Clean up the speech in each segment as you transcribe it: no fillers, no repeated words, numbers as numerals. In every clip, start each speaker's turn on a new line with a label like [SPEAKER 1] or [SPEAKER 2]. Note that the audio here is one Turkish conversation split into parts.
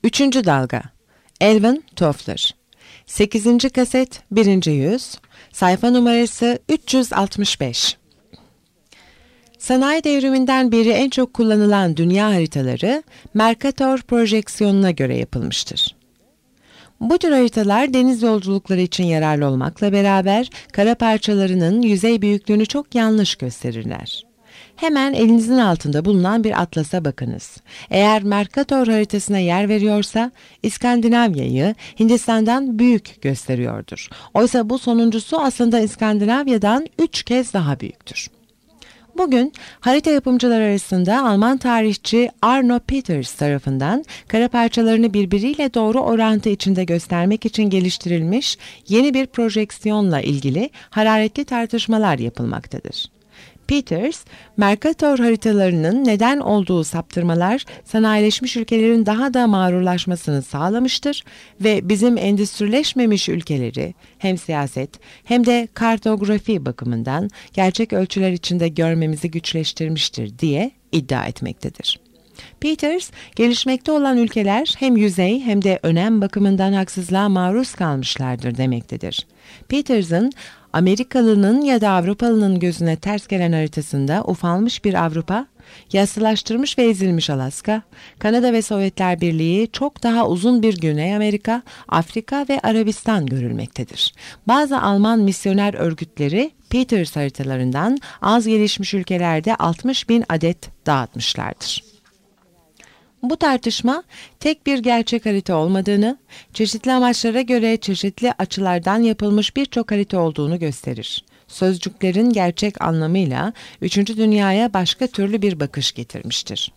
[SPEAKER 1] Üçüncü dalga. Alvin Toffler. 8. kaset 1. yüz. Sayfa numarası 365. Sanayi devriminden beri en çok kullanılan dünya haritaları Mercator projeksiyonuna göre yapılmıştır. Bu tür haritalar deniz yolculukları için yararlı olmakla beraber kara parçalarının yüzey büyüklüğünü çok yanlış gösterirler. Hemen elinizin altında bulunan bir atlasa bakınız. Eğer Mercator haritasına yer veriyorsa İskandinavya'yı Hindistan'dan büyük gösteriyordur. Oysa bu sonuncusu aslında İskandinavya'dan 3 kez daha büyüktür. Bugün harita yapımcılar arasında Alman tarihçi Arno Peters tarafından kara parçalarını birbiriyle doğru orantı içinde göstermek için geliştirilmiş yeni bir projeksiyonla ilgili hararetli tartışmalar yapılmaktadır. Peters, Mercator haritalarının neden olduğu saptırmalar sanayileşmiş ülkelerin daha da mağrurlaşmasını sağlamıştır ve bizim endüstrileşmemiş ülkeleri hem siyaset hem de kartografi bakımından gerçek ölçüler içinde görmemizi güçleştirmiştir diye iddia etmektedir. Peters, gelişmekte olan ülkeler hem yüzey hem de önem bakımından haksızlığa maruz kalmışlardır demektedir. Peters'ın Amerikalının ya da Avrupalının gözüne ters gelen haritasında ufalmış bir Avrupa, yassılaştırmış ve ezilmiş Alaska, Kanada ve Sovyetler Birliği çok daha uzun bir Güney Amerika, Afrika ve Arabistan görülmektedir. Bazı Alman misyoner örgütleri Peters haritalarından az gelişmiş ülkelerde 60.000 adet dağıtmışlardır. Bu tartışma tek bir gerçek harita olmadığını, çeşitli amaçlara göre çeşitli açılardan yapılmış birçok harita olduğunu gösterir. Sözcüklerin gerçek anlamıyla 3. dünyaya başka türlü bir bakış getirmiştir.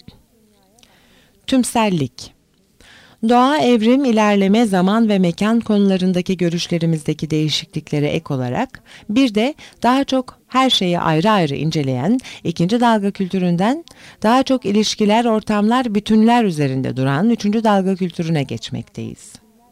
[SPEAKER 1] Tümsellik. Doğa, evrim, ilerleme, zaman ve mekan konularındaki görüşlerimizdeki değişikliklere ek olarak bir de daha çok her şeyi ayrı ayrı inceleyen ikinci dalga kültüründen daha çok ilişkiler, ortamlar, bütünler üzerinde duran üçüncü dalga kültürüne geçmekteyiz.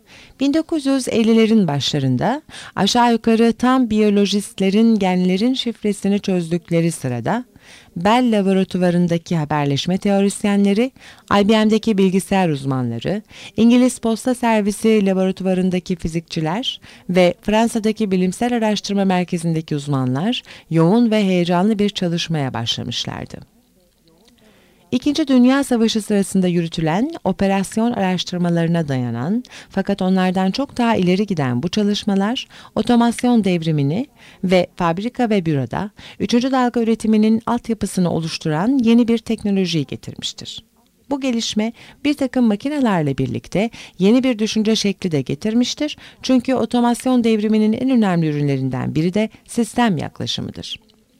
[SPEAKER 1] 1950'lerin başlarında aşağı yukarı tam biyolojistlerin genlerin şifresini çözdükleri sırada Bell laboratuvarındaki haberleşme teorisyenleri, IBM'deki bilgisayar uzmanları, İngiliz Posta Servisi laboratuvarındaki fizikçiler ve Fransa'daki Bilimsel Araştırma Merkezi'ndeki uzmanlar yoğun ve heyecanlı bir çalışmaya başlamışlardı. İkinci Dünya Savaşı sırasında yürütülen operasyon araştırmalarına dayanan fakat onlardan çok daha ileri giden bu çalışmalar otomasyon devrimini ve fabrika ve büroda 3. dalga üretiminin altyapısını oluşturan yeni bir teknolojiyi getirmiştir. Bu gelişme bir takım makinelerle birlikte yeni bir düşünce şekli de getirmiştir çünkü otomasyon devriminin en önemli ürünlerinden biri de sistem yaklaşımıdır.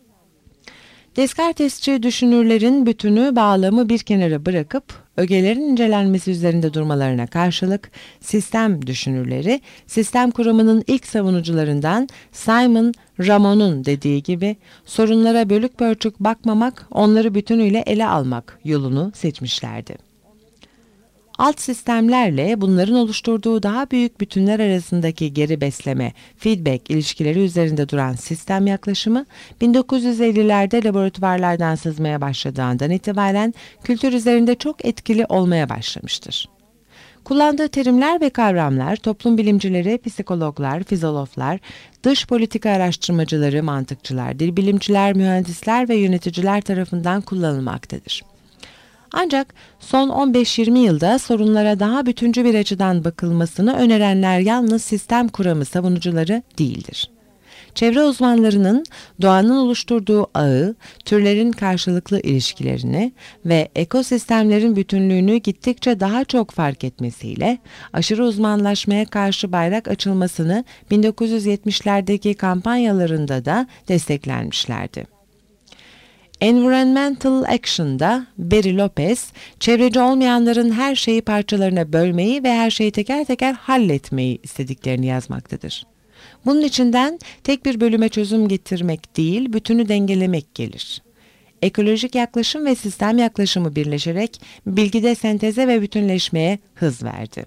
[SPEAKER 1] Descartesçi düşünürlerin bütünü bağlamı bir kenara bırakıp ögelerin incelenmesi üzerinde durmalarına karşılık sistem düşünürleri sistem kuramının ilk savunucularından Simon Ramon'un dediği gibi sorunlara bölük pörçük bakmamak, onları bütünüyle ele almak yolunu seçmişlerdi. Alt sistemlerle bunların oluşturduğu daha büyük bütünler arasındaki geri besleme, feedback ilişkileri üzerinde duran sistem yaklaşımı 1950'lerde laboratuvarlardan sızmaya başladığından itibaren kültür üzerinde çok etkili olmaya başlamıştır. Kullandığı terimler ve kavramlar toplum bilimcileri, psikologlar, fizologlar, dış politika araştırmacıları, mantıkçılar, dil bilimciler, mühendisler ve yöneticiler tarafından kullanılmaktadır. Ancak son 15-20 yılda sorunlara daha bütüncül bir açıdan bakılmasını önerenler yalnız sistem kuramı savunucuları değildir. Çevre uzmanlarının doğanın oluşturduğu ağı, türlerin karşılıklı ilişkilerini ve ekosistemlerin bütünlüğünü gittikçe daha çok fark etmesiyle aşırı uzmanlaşmaya karşı bayrak açılmasını 1970'lerdeki kampanyalarında da desteklenmişlerdi. Environmental Action'da Barry Lopez, çevreci olmayanların her şeyi parçalarına bölmeyi ve her şeyi teker teker halletmeyi istediklerini yazmaktadır. Bunun içinden tek bir bölüme çözüm getirmek değil, bütünü dengelemek gelir. Ekolojik yaklaşım ve sistem yaklaşımı birleşerek bilgide senteze ve bütünleşmeye hız verdi.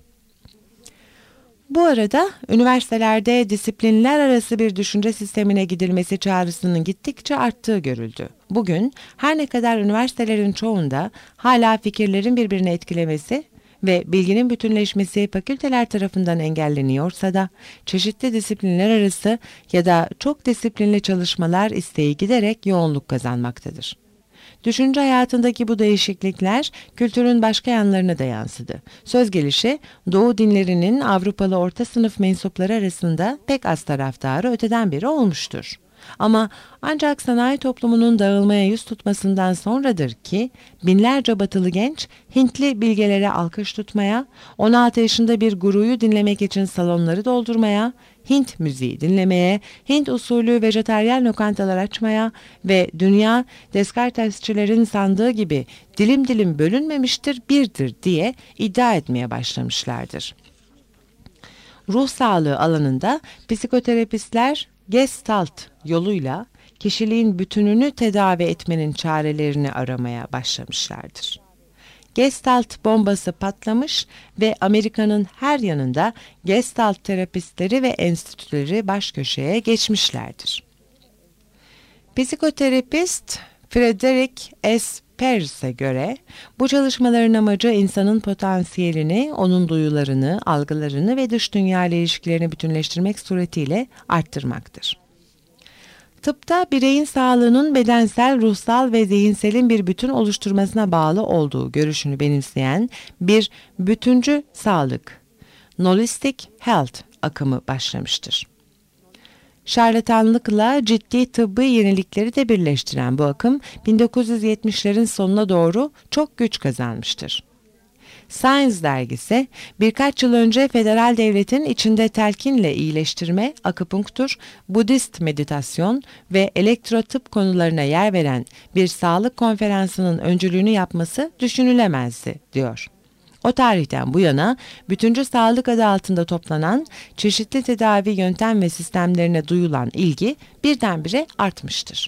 [SPEAKER 1] Bu arada üniversitelerde disiplinler arası bir düşünce sistemine gidilmesi çağrısının gittikçe arttığı görüldü. Bugün her ne kadar üniversitelerin çoğunda hala fikirlerin birbirini etkilemesi ve bilginin bütünleşmesi fakülteler tarafından engelleniyorsa da çeşitli disiplinler arası ya da çok disiplinli çalışmalar isteği giderek yoğunluk kazanmaktadır. Düşünce hayatındaki bu değişiklikler kültürün başka yanlarına da yansıdı. Söz gelişi Doğu dinlerinin Avrupalı orta sınıf mensupları arasında pek az taraftarı öteden beri olmuştur. Ama ancak sanayi toplumunun dağılmaya yüz tutmasından sonradır ki binlerce batılı genç Hintli bilgelere alkış tutmaya, 16 yaşında bir guruyu dinlemek için salonları doldurmaya, Hint müziği dinlemeye, Hint usulü vejetaryen lokantalar açmaya ve dünya Descartesçilerin sandığı gibi dilim dilim bölünmemiştir, birdir diye iddia etmeye başlamışlardır. Ruh sağlığı alanında psikoterapistler Gestalt yoluyla kişiliğin bütününü tedavi etmenin çarelerini aramaya başlamışlardır. Gestalt bombası patlamış ve Amerika'nın her yanında Gestalt terapistleri ve enstitüleri baş köşeye geçmişlerdir. Psikoterapist Frederick S. Peirce'e göre bu çalışmaların amacı insanın potansiyelini, onun duyularını, algılarını ve dış dünya ile ilişkilerini bütünleştirmek suretiyle arttırmaktır. Tıpta bireyin sağlığının bedensel, ruhsal ve zihinselin bir bütün oluşturmasına bağlı olduğu görüşünü benimseyen bir bütüncü sağlık, Holistic Health akımı başlamıştır. Şarlatanlıkla ciddi tıbbi yenilikleri de birleştiren bu akım 1970'lerin sonuna doğru çok güç kazanmıştır. Science dergisi birkaç yıl önce federal devletin içinde telkinle iyileştirme, akupunktur, Budist meditasyon ve elektrotıp konularına yer veren bir sağlık konferansının öncülüğünü yapması düşünülemezdi, diyor. O tarihten bu yana bütüncül sağlık adı altında toplanan çeşitli tedavi yöntem ve sistemlerine duyulan ilgi birdenbire artmıştır.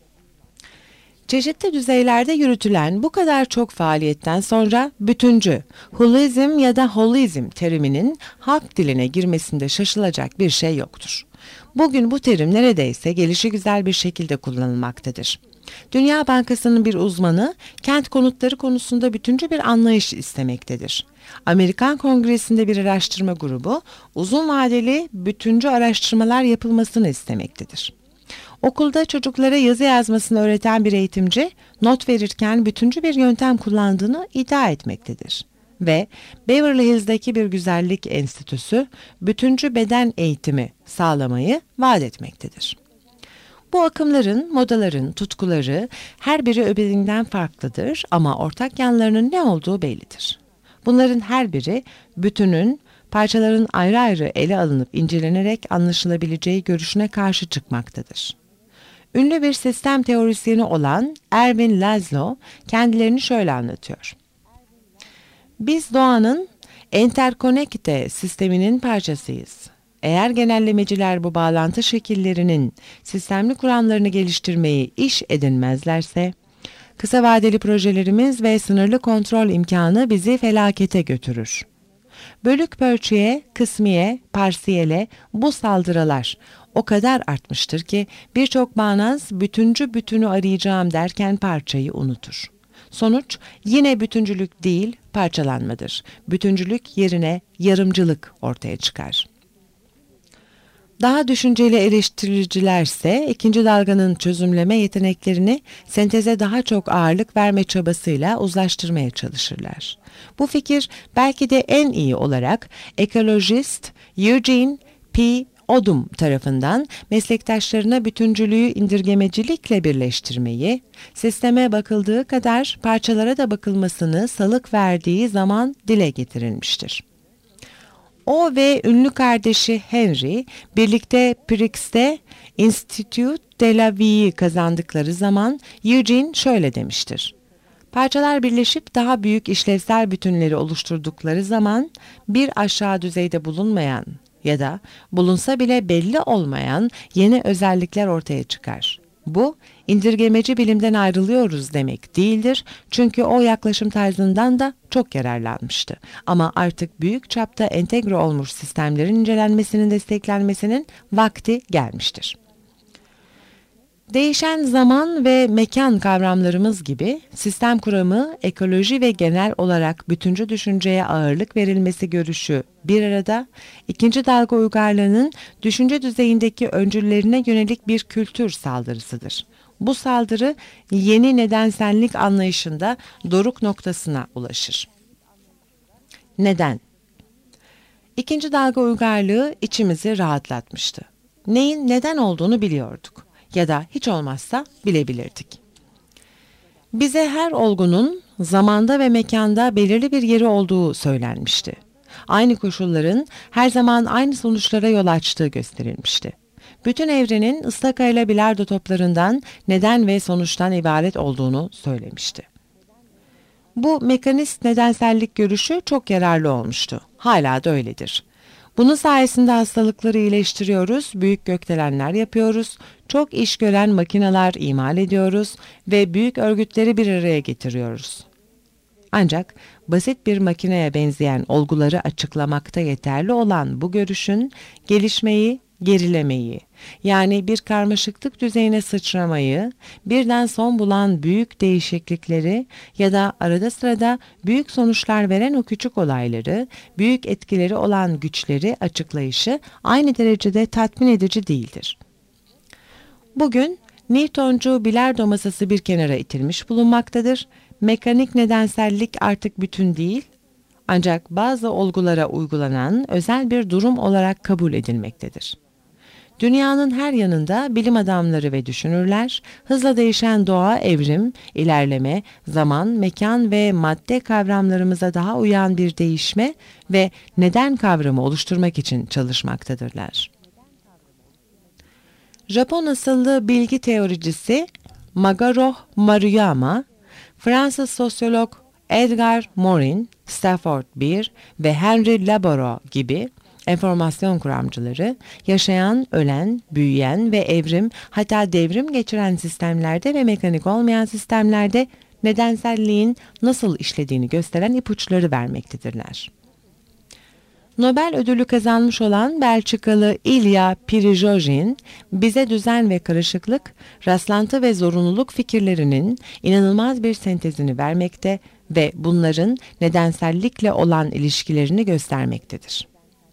[SPEAKER 1] Çeşitli düzeylerde yürütülen bu kadar çok faaliyetten sonra bütüncü, holizm ya da holizm teriminin halk diline girmesinde şaşılacak bir şey yoktur. Bugün bu terim neredeyse gelişigüzel bir şekilde kullanılmaktadır. Dünya Bankası'nın bir uzmanı kent konutları konusunda bütüncül bir anlayış istemektedir. Amerikan Kongresi'nde bir araştırma grubu uzun vadeli bütüncü araştırmalar yapılmasını istemektedir. Okulda çocuklara yazı yazmasını öğreten bir eğitimci not verirken bütüncül bir yöntem kullandığını iddia etmektedir. Ve Beverly Hills'deki bir güzellik enstitüsü bütüncül beden eğitimi sağlamayı vaat etmektedir. Bu akımların, modaların, tutkuları her biri öbüründen farklıdır ama ortak yanlarının ne olduğu bellidir. Bunların her biri bütünün, parçaların ayrı ayrı ele alınıp incelenerek anlaşılabileceği görüşüne karşı çıkmaktadır. Ünlü bir sistem teorisyeni olan Erwin Laszlo kendilerini şöyle anlatıyor. Biz doğanın enterkonekte sisteminin parçasıyız. Eğer genellemeciler bu bağlantı şekillerinin sistemli kuramlarını geliştirmeyi iş edinmezlerse, kısa vadeli projelerimiz ve sınırlı kontrol imkanı bizi felakete götürür. Bölük pörçüye, kısmiye, parsiyele bu saldırılar o kadar artmıştır ki birçok bağnaz bütüncü bütünü arayacağım derken parçayı unutur. Sonuç yine bütüncülük değil parçalanmadır. Bütüncülük yerine yarımcılık ortaya çıkar. Daha düşünceli eleştiricilerse ikinci dalganın çözümleme yeteneklerini senteze daha çok ağırlık verme çabasıyla uzlaştırmaya çalışırlar. Bu fikir belki de en iyi olarak ekolojist Eugene P. Odum tarafından meslektaşlarına bütüncülüğü indirgemecilikle birleştirmeyi, sisteme bakıldığı kadar parçalara da bakılmasını salık verdiği zaman dile getirilmiştir. O ve ünlü kardeşi Henry birlikte Prix'te Institut de la Vie'yi kazandıkları zaman Eugene şöyle demiştir. Parçalar birleşip daha büyük işlevsel bütünleri oluşturdukları zaman bir aşağı düzeyde bulunmayan ya da bulunsa bile belli olmayan yeni özellikler ortaya çıkar. Bu, indirgemeci bilimden ayrılıyoruz demek değildir çünkü o yaklaşım tarzından da çok yararlanmıştı. Ama artık büyük çapta entegre olmuş sistemlerin incelenmesinin desteklenmesinin vakti gelmiştir. Değişen zaman ve mekan kavramlarımız gibi sistem kuramı, ekoloji ve genel olarak bütüncül düşünceye ağırlık verilmesi görüşü bir arada, ikinci dalga uygarlığının düşünce düzeyindeki öncüllerine yönelik bir kültür saldırısıdır. Bu saldırı yeni nedensellik anlayışında doruk noktasına ulaşır. Neden? İkinci dalga uygarlığı içimizi rahatlatmıştı. Neyin neden olduğunu biliyorduk ya da hiç olmazsa bilebilirdik. Bize her olgunun zamanda ve mekanda belirli bir yeri olduğu söylenmişti. Aynı koşulların her zaman aynı sonuçlara yol açtığı gösterilmişti. Bütün evrenin ıstaka ile bilardo toplarından neden ve sonuçtan ibaret olduğunu söylemişti. Bu mekanist nedensellik görüşü çok yararlı olmuştu. Hala da öyledir. Bunun sayesinde hastalıkları iyileştiriyoruz, büyük gökdelenler yapıyoruz, çok iş gören makineler imal ediyoruz ve büyük örgütleri bir araya getiriyoruz. Ancak basit bir makineye benzeyen olguları açıklamakta yeterli olan bu görüşün gelişmeyi, gerilemeyi, yani bir karmaşıklık düzeyine sıçramayı, birden son bulan büyük değişiklikleri ya da arada sırada büyük sonuçlar veren o küçük olayları, büyük etkileri olan güçleri açıklayışı aynı derecede tatmin edici değildir. Bugün Newtoncu bilardo masası bir kenara itilmiş bulunmaktadır. Mekanik nedensellik artık bütün değil, ancak bazı olgulara uygulanan özel bir durum olarak kabul edilmektedir. Dünyanın her yanında bilim adamları ve düşünürler, hızla değişen doğa, evrim, ilerleme, zaman, mekan ve madde kavramlarımıza daha uyan bir değişme ve neden kavramı oluşturmak için çalışmaktadırlar. Japon asıllı bilgi teoricisi Magaro Maruyama, Fransız sosyolog Edgar Morin, Stafford Beer ve Henry Laboureux gibi enformasyon kuramcıları, yaşayan, ölen, büyüyen ve evrim, hatta devrim geçiren sistemlerde ve mekanik olmayan sistemlerde nedenselliğin nasıl işlediğini gösteren ipuçları vermektedirler. Nobel ödülü kazanmış olan Belçikalı Ilya Prigojin, bize düzen ve karışıklık, rastlantı ve zorunluluk fikirlerinin inanılmaz bir sentezini vermekte ve bunların nedensellikle olan ilişkilerini göstermektedir.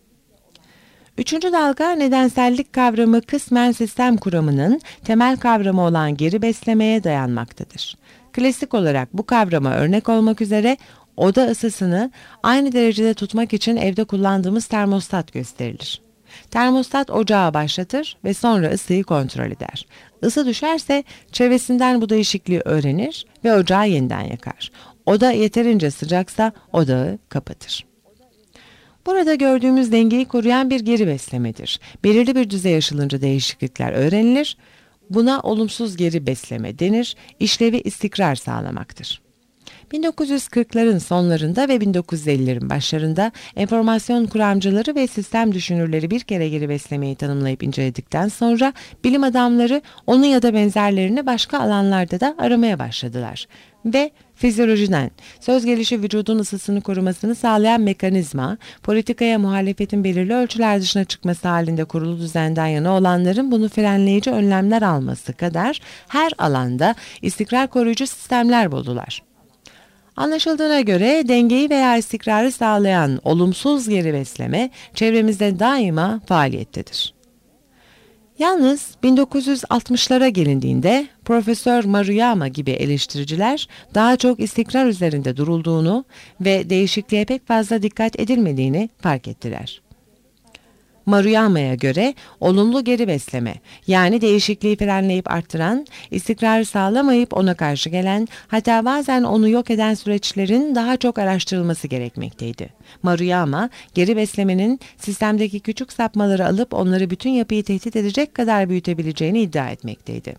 [SPEAKER 1] Üçüncü dalga nedensellik kavramı kısmen sistem kuramının temel kavramı olan geri beslemeye dayanmaktadır. Klasik olarak bu kavrama örnek olmak üzere oda ısısını aynı derecede tutmak için evde kullandığımız termostat gösterilir. Termostat ocağı başlatır ve sonra ısıyı kontrol eder. Isı düşerse çevresinden bu değişikliği öğrenir ve ocağı yeniden yakar. Oda yeterince sıcaksa odağı kapatır. Burada gördüğümüz dengeyi koruyan bir geri beslemedir. Belirli bir düzey aşılınca değişiklikler öğrenilir. Buna olumsuz geri besleme denir. İşlevi istikrar sağlamaktır. 1940'ların sonlarında ve 1950'lerin başlarında enformasyon kuramcıları ve sistem düşünürleri bir kere geri beslemeyi tanımlayıp inceledikten sonra bilim adamları onu ya da benzerlerini başka alanlarda da aramaya başladılar. Ve fizyolojiden, söz gelişi vücudun ısısını korumasını sağlayan mekanizma, politikaya muhalefetin belirli ölçüler dışına çıkması halinde kurulu düzenden yana olanların bunu frenleyici önlemler alması kadar her alanda istikrar koruyucu sistemler buldular. Anlaşıldığına göre dengeyi veya istikrarı sağlayan olumsuz geri besleme çevremizde daima faaliyettedir. Yalnız 1960'lara gelindiğinde Profesör Maruyama gibi eleştiriciler daha çok istikrar üzerinde durulduğunu ve değişikliğe pek fazla dikkat edilmediğini fark ettiler. Maruyama'ya göre olumlu geri besleme, yani değişikliği frenleyip arttıran, istikrarı sağlamayıp ona karşı gelen, hatta bazen onu yok eden süreçlerin daha çok araştırılması gerekmekteydi. Maruyama, geri beslemenin sistemdeki küçük sapmaları alıp onları bütün yapıyı tehdit edecek kadar büyütebileceğini iddia etmekteydi.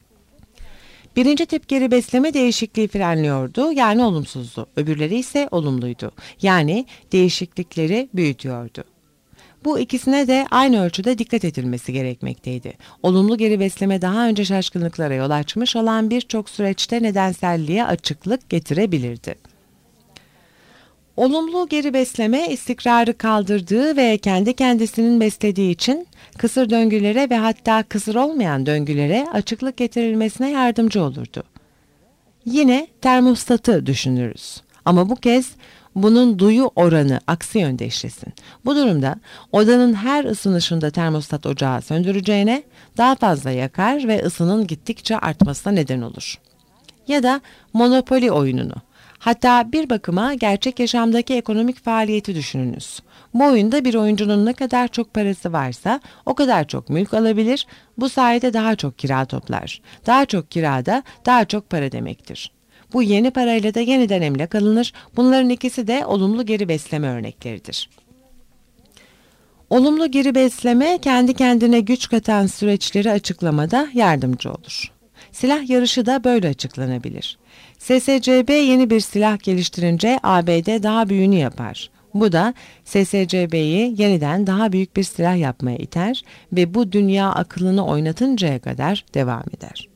[SPEAKER 1] Birinci tip geri besleme değişikliği frenliyordu, yani olumsuzdu. Öbürleri ise olumluydu, yani değişiklikleri büyütüyordu. Bu ikisine de aynı ölçüde dikkat edilmesi gerekmekteydi. Olumlu geri besleme daha önce şaşkınlıklara yol açmış olan birçok süreçte nedenselliğe açıklık getirebilirdi. Olumlu geri besleme istikrarı kaldırdığı ve kendi kendisinin beslediği için kısır döngülere ve hatta kısır olmayan döngülere açıklık getirilmesine yardımcı olurdu. Yine termostatı düşünürüz. Ama bu kez bunun duyu oranı aksi yönde işlesin. Bu durumda odanın her ısınışında termostat ocağı söndüreceğine daha fazla yakar ve ısının gittikçe artmasına neden olur. Ya da Monopoly oyununu, hatta bir bakıma gerçek yaşamdaki ekonomik faaliyeti düşününüz. Bu oyunda bir oyuncunun ne kadar çok parası varsa o kadar çok mülk alabilir, bu sayede daha çok kira toplar. Daha çok kirada daha çok para demektir. Bu yeni parayla da yeniden emlak alınır, bunların ikisi de olumlu geri besleme örnekleridir. Olumlu geri besleme kendi kendine güç katan süreçleri açıklamada yardımcı olur. Silah yarışı da böyle açıklanabilir. SSCB yeni bir silah geliştirince ABD daha büyüğünü yapar. Bu da SSCB'yi yeniden daha büyük bir silah yapmaya iter ve bu dünya akılını oynatıncaya kadar devam eder.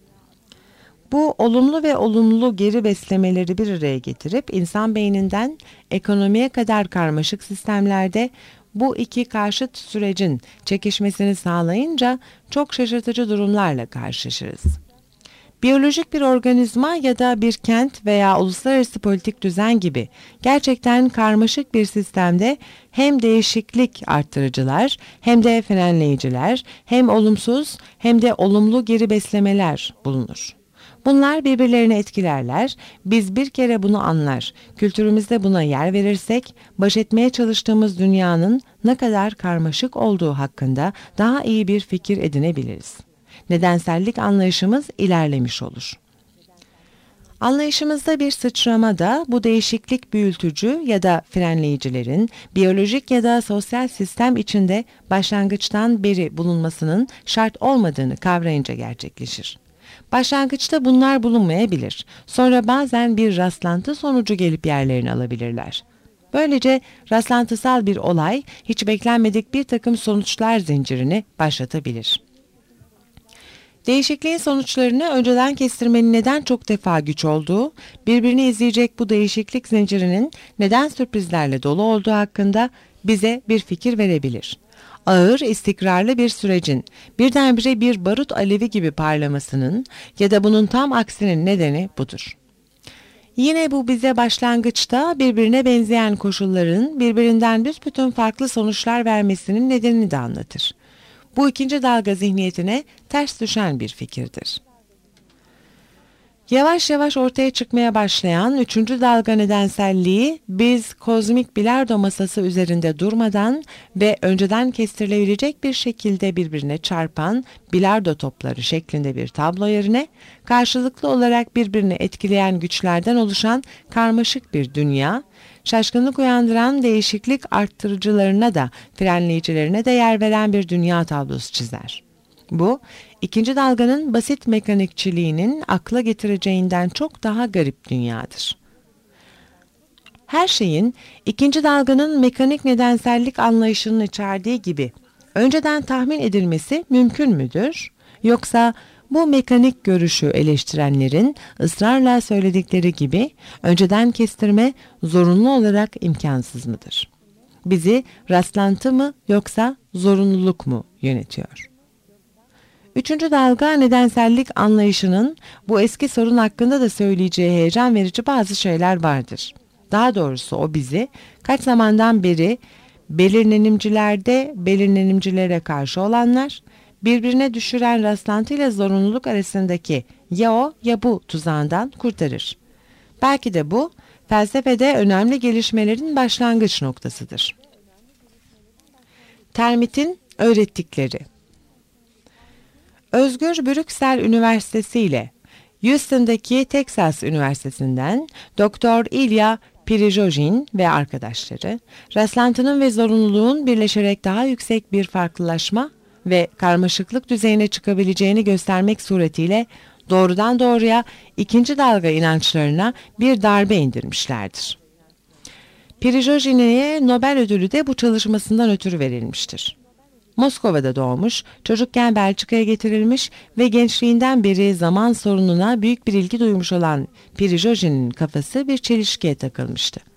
[SPEAKER 1] Bu olumlu ve olumlu geri beslemeleri bir araya getirip insan beyninden ekonomiye kadar karmaşık sistemlerde bu iki karşıt sürecin çekişmesini sağlayınca çok şaşırtıcı durumlarla karşılaşırız. Biyolojik bir organizma ya da bir kent veya uluslararası politik düzen gibi gerçekten karmaşık bir sistemde hem değişiklik arttırıcılar hem de frenleyiciler, hem olumsuz hem de olumlu geri beslemeler bulunur. Bunlar birbirlerini etkilerler, biz bir kere bunu anlar, kültürümüzde buna yer verirsek, baş etmeye çalıştığımız dünyanın ne kadar karmaşık olduğu hakkında daha iyi bir fikir edinebiliriz. Nedensellik anlayışımız ilerlemiş olur. Anlayışımızda bir sıçrama da bu değişiklik büyütücü ya da frenleyicilerin biyolojik ya da sosyal sistem içinde başlangıçtan beri bulunmasının şart olmadığını kavrayınca gerçekleşir. Başlangıçta bunlar bulunmayabilir. Sonra bazen bir rastlantı sonucu gelip yerlerini alabilirler. Böylece rastlantısal bir olay hiç beklenmedik bir takım sonuçlar zincirini başlatabilir. Değişikliğin sonuçlarını önceden kestirmenin neden çok defa güç olduğu, birbirini izleyecek bu değişiklik zincirinin neden sürprizlerle dolu olduğu hakkında bize bir fikir verebilir. Ağır, istikrarlı bir sürecin birdenbire bir barut alevi gibi parlamasının ya da bunun tam aksinin nedeni budur. Yine bu bize başlangıçta birbirine benzeyen koşulların birbirinden büsbütün farklı sonuçlar vermesinin nedenini de anlatır. Bu ikinci dalga zihniyetine ters düşen bir fikirdir. Yavaş yavaş ortaya çıkmaya başlayan üçüncü dalga nedenselliği biz kozmik bilardo masası üzerinde durmadan ve önceden kestirilebilecek bir şekilde birbirine çarpan bilardo topları şeklinde bir tablo yerine karşılıklı olarak birbirini etkileyen güçlerden oluşan karmaşık bir dünya, şaşkınlık uyandıran değişiklik arttırıcılarına da frenleyicilerine de yer veren bir dünya tablosu çizer. Bu, ikinci dalganın basit mekanikçiliğinin akla getireceğinden çok daha garip dünyadır. Her şeyin ikinci dalganın mekanik nedensellik anlayışının içerdiği gibi önceden tahmin edilmesi mümkün müdür? Yoksa bu mekanik görüşü eleştirenlerin ısrarla söyledikleri gibi önceden kestirme zorunlu olarak imkansız mıdır? Bizi rastlantı mı yoksa zorunluluk mu yönetiyor? Üçüncü dalga nedensellik anlayışının bu eski sorun hakkında da söyleyeceği heyecan verici bazı şeyler vardır. Daha doğrusu o bizi kaç zamandan beri belirlenimcilerde belirlenimcilere karşı olanlar, birbirine düşüren rastlantıyla zorunluluk arasındaki ya o ya bu tuzağından kurtarır. Belki de bu felsefede önemli gelişmelerin başlangıç noktasıdır. Termit'in öğrettikleri. Özgür Brüksel Üniversitesi ile Houston'daki Texas Üniversitesi'nden Dr. Ilya Prigojin ve arkadaşları, rastlantının ve zorunluluğun birleşerek daha yüksek bir farklılaşma ve karmaşıklık düzeyine çıkabileceğini göstermek suretiyle doğrudan doğruya ikinci dalga inançlarına bir darbe indirmişlerdir. Prigojin'e Nobel ödülü de bu çalışmasından ötürü verilmiştir. Moskova'da doğmuş, çocukken Belçika'ya getirilmiş ve gençliğinden beri zaman sorununa büyük bir ilgi duymuş olan Prigojin'in kafası bir çelişkiye takılmıştı.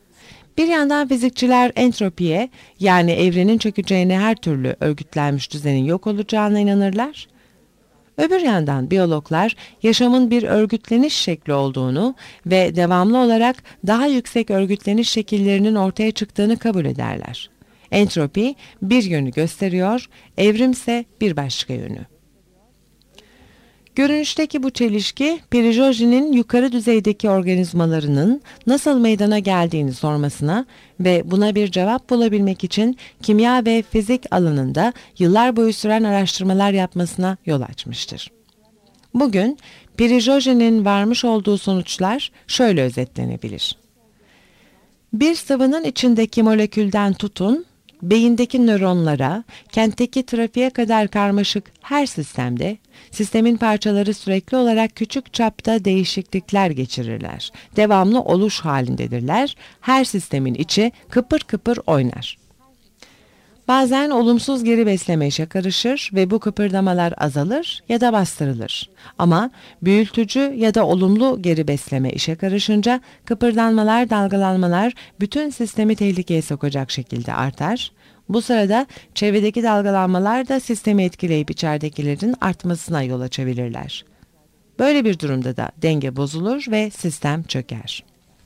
[SPEAKER 1] Bir yandan fizikçiler entropiye, yani evrenin çökeceğine, her türlü örgütlenmiş düzenin yok olacağına inanırlar. Öbür yandan biyologlar yaşamın bir örgütleniş şekli olduğunu ve devamlı olarak daha yüksek örgütleniş şekillerinin ortaya çıktığını kabul ederler. Entropi bir yönü gösteriyor, evrimse bir başka yönü. Görünüşteki bu çelişki, Prigojin'in yukarı düzeydeki organizmalarının nasıl meydana geldiğini sormasına ve buna bir cevap bulabilmek için kimya ve fizik alanında yıllar boyu süren araştırmalar yapmasına yol açmıştır. Bugün Prigojin'in varmış olduğu sonuçlar şöyle özetlenebilir. Bir sıvının içindeki molekülden tutun, beyindeki nöronlara, kentteki trafiğe kadar karmaşık her sistemde, sistemin parçaları sürekli olarak küçük çapta değişiklikler geçirirler. Devamlı oluş halindedirler. Her sistemin içi kıpır kıpır oynar. Bazen olumsuz geri besleme işe karışır ve bu kıpırdamalar azalır ya da bastırılır. Ama büyültücü ya da olumlu geri besleme işe karışınca kıpırdanmalar, dalgalanmalar bütün sistemi tehlikeye sokacak şekilde artar. Bu sırada çevredeki dalgalanmalar da sistemi etkileyip içeridekilerin artmasına yol açabilirler. Böyle bir durumda da denge bozulur ve sistem çöker.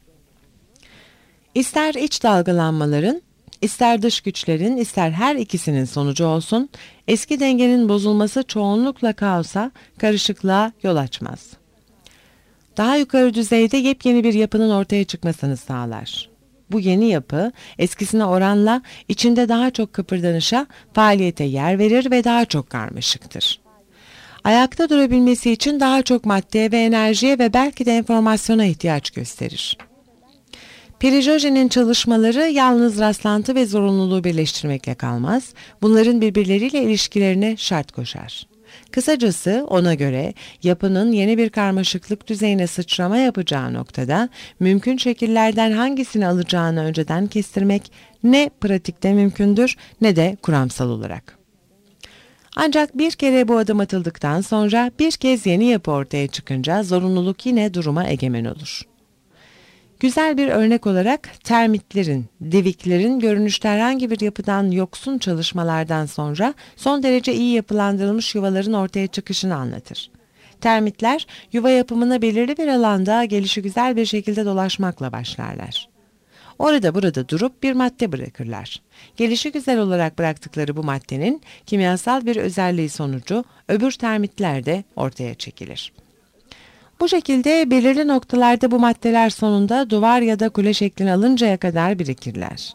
[SPEAKER 1] İster iç dalgalanmaların, İster dış güçlerin, ister her ikisinin sonucu olsun, eski dengenin bozulması çoğunlukla kaosa, karışıklığa yol açmaz. Daha yukarı düzeyde yepyeni bir yapının ortaya çıkmasını sağlar. Bu yeni yapı, eskisine oranla içinde daha çok kıpırdanışa, faaliyete yer verir ve daha çok karmaşıktır. Ayakta durabilmesi için daha çok maddeye ve enerjiye ve belki de enformasyona ihtiyaç gösterir. Prigojin'in çalışmaları yalnız rastlantı ve zorunluluğu birleştirmekle kalmaz, bunların birbirleriyle ilişkilerine şart koşar. Kısacası ona göre yapının yeni bir karmaşıklık düzeyine sıçrama yapacağı noktada mümkün şekillerden hangisini alacağını önceden kestirmek ne pratikte mümkündür ne de kuramsal olarak. Ancak bir kere bu adım atıldıktan sonra bir kez yeni yapı ortaya çıkınca zorunluluk yine duruma egemen olur. Güzel bir örnek olarak termitlerin, deviklerin görünüşte herhangi bir yapıdan yoksun çalışmalardan sonra son derece iyi yapılandırılmış yuvaların ortaya çıkışını anlatır. Termitler yuva yapımına belirli bir alanda gelişigüzel bir şekilde dolaşmakla başlarlar. Orada burada durup bir madde bırakırlar. Gelişigüzel olarak bıraktıkları bu maddenin kimyasal bir özelliği sonucu öbür termitler de ortaya çekilir. Bu şekilde belirli noktalarda bu maddeler sonunda duvar ya da kule şeklini alıncaya kadar birikirler.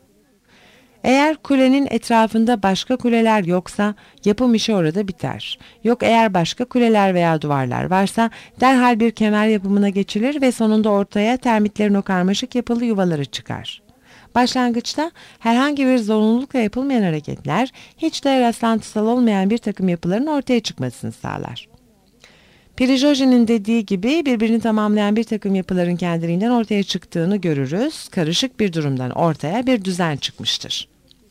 [SPEAKER 1] Eğer kulenin etrafında başka kuleler yoksa yapım işi orada biter. Yok eğer başka kuleler veya duvarlar varsa derhal bir kemer yapımına geçilir ve sonunda ortaya termitlerin o karmaşık yapılı yuvaları çıkar. Başlangıçta herhangi bir zorunlulukla yapılmayan hareketler hiç de rastlantısal olmayan bir takım yapıların ortaya çıkmasını sağlar. Prigojin'in dediği gibi birbirini tamamlayan bir takım yapıların kendiliğinden ortaya çıktığını görürüz. Karışık bir durumdan ortaya bir düzen çıkmıştır.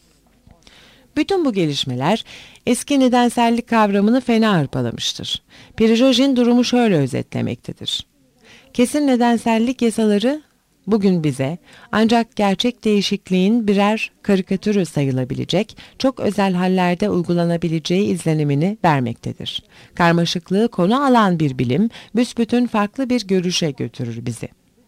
[SPEAKER 1] Bütün bu gelişmeler eski nedensellik kavramını fena hırpalamıştır. Prigojin durumu şöyle özetlemektedir. Kesin nedensellik yasaları bugün bize ancak gerçek değişikliğin birer karikatürü sayılabilecek, çok özel hallerde uygulanabileceği izlenimini vermektedir. Karmaşıklığı konu alan bir bilim, büsbütün farklı bir görüşe götürür bizi.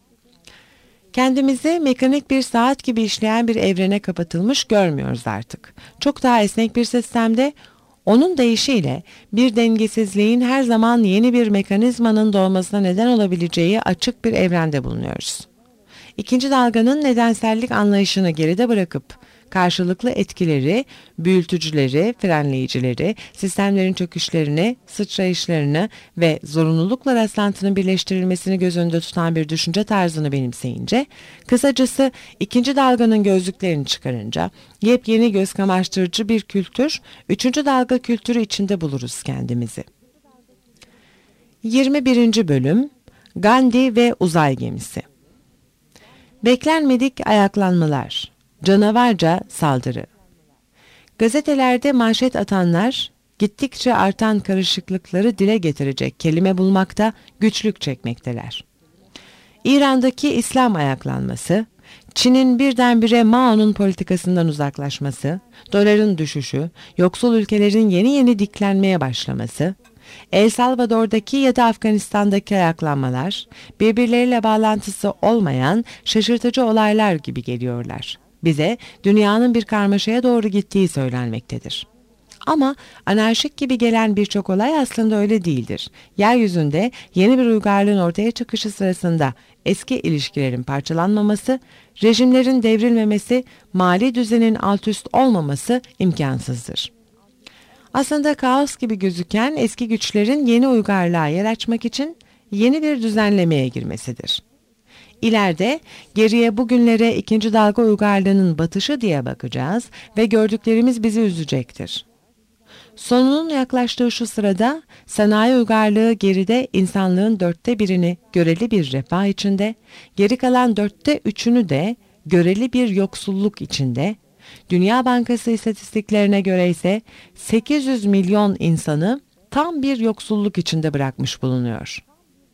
[SPEAKER 1] Kendimizi mekanik bir saat gibi işleyen bir evrene kapatılmış görmüyoruz artık. Çok daha esnek bir sistemde, onun deyişiyle bir dengesizliğin her zaman yeni bir mekanizmanın doğmasına neden olabileceği açık bir evrende bulunuyoruz. İkinci dalganın nedensellik anlayışını geride bırakıp karşılıklı etkileri, büyültücüleri, frenleyicileri, sistemlerin çöküşlerini, sıçrayışlarını ve zorunlulukla rastlantının birleştirilmesini göz önünde tutan bir düşünce tarzını benimseyince, kısacası ikinci dalganın gözlüklerini çıkarınca yepyeni göz kamaştırıcı bir kültür, üçüncü dalga kültürü içinde buluruz kendimizi. 21. Bölüm Gandhi ve Uzay Gemisi. Beklenmedik ayaklanmalar, canavarca saldırı. Gazetelerde manşet atanlar, gittikçe artan karışıklıkları dile getirecek kelime bulmakta güçlük çekmekteler. İran'daki İslam ayaklanması, Çin'in birdenbire Mao'nun politikasından uzaklaşması, doların düşüşü, yoksul ülkelerin yeni diklenmeye başlaması, El Salvador'daki ya da Afganistan'daki ayaklanmalar, birbirleriyle bağlantısı olmayan şaşırtıcı olaylar gibi geliyorlar. Bize dünyanın bir karmaşaya doğru gittiği söylenmektedir. Ama anarşik gibi gelen birçok olay aslında öyle değildir. Yeryüzünde yeni bir uygarlığın ortaya çıkışı sırasında eski ilişkilerin parçalanmaması, rejimlerin devrilmemesi, mali düzenin altüst olmaması imkansızdır. Aslında kaos gibi gözüken eski güçlerin yeni uygarlığa yer açmak için yeni bir düzenlemeye girmesidir. İleride geriye bugünlere ikinci dalga uygarlığının batışı diye bakacağız ve gördüklerimiz bizi üzecektir. Sonunun yaklaştığı şu sırada sanayi uygarlığı geride insanlığın 1/4'ünü göreli bir refah içinde, geri kalan 3/4'ünü de göreli bir yoksulluk içinde, Dünya Bankası istatistiklerine göre ise 800 milyon insanı tam bir yoksulluk içinde bırakmış bulunuyor.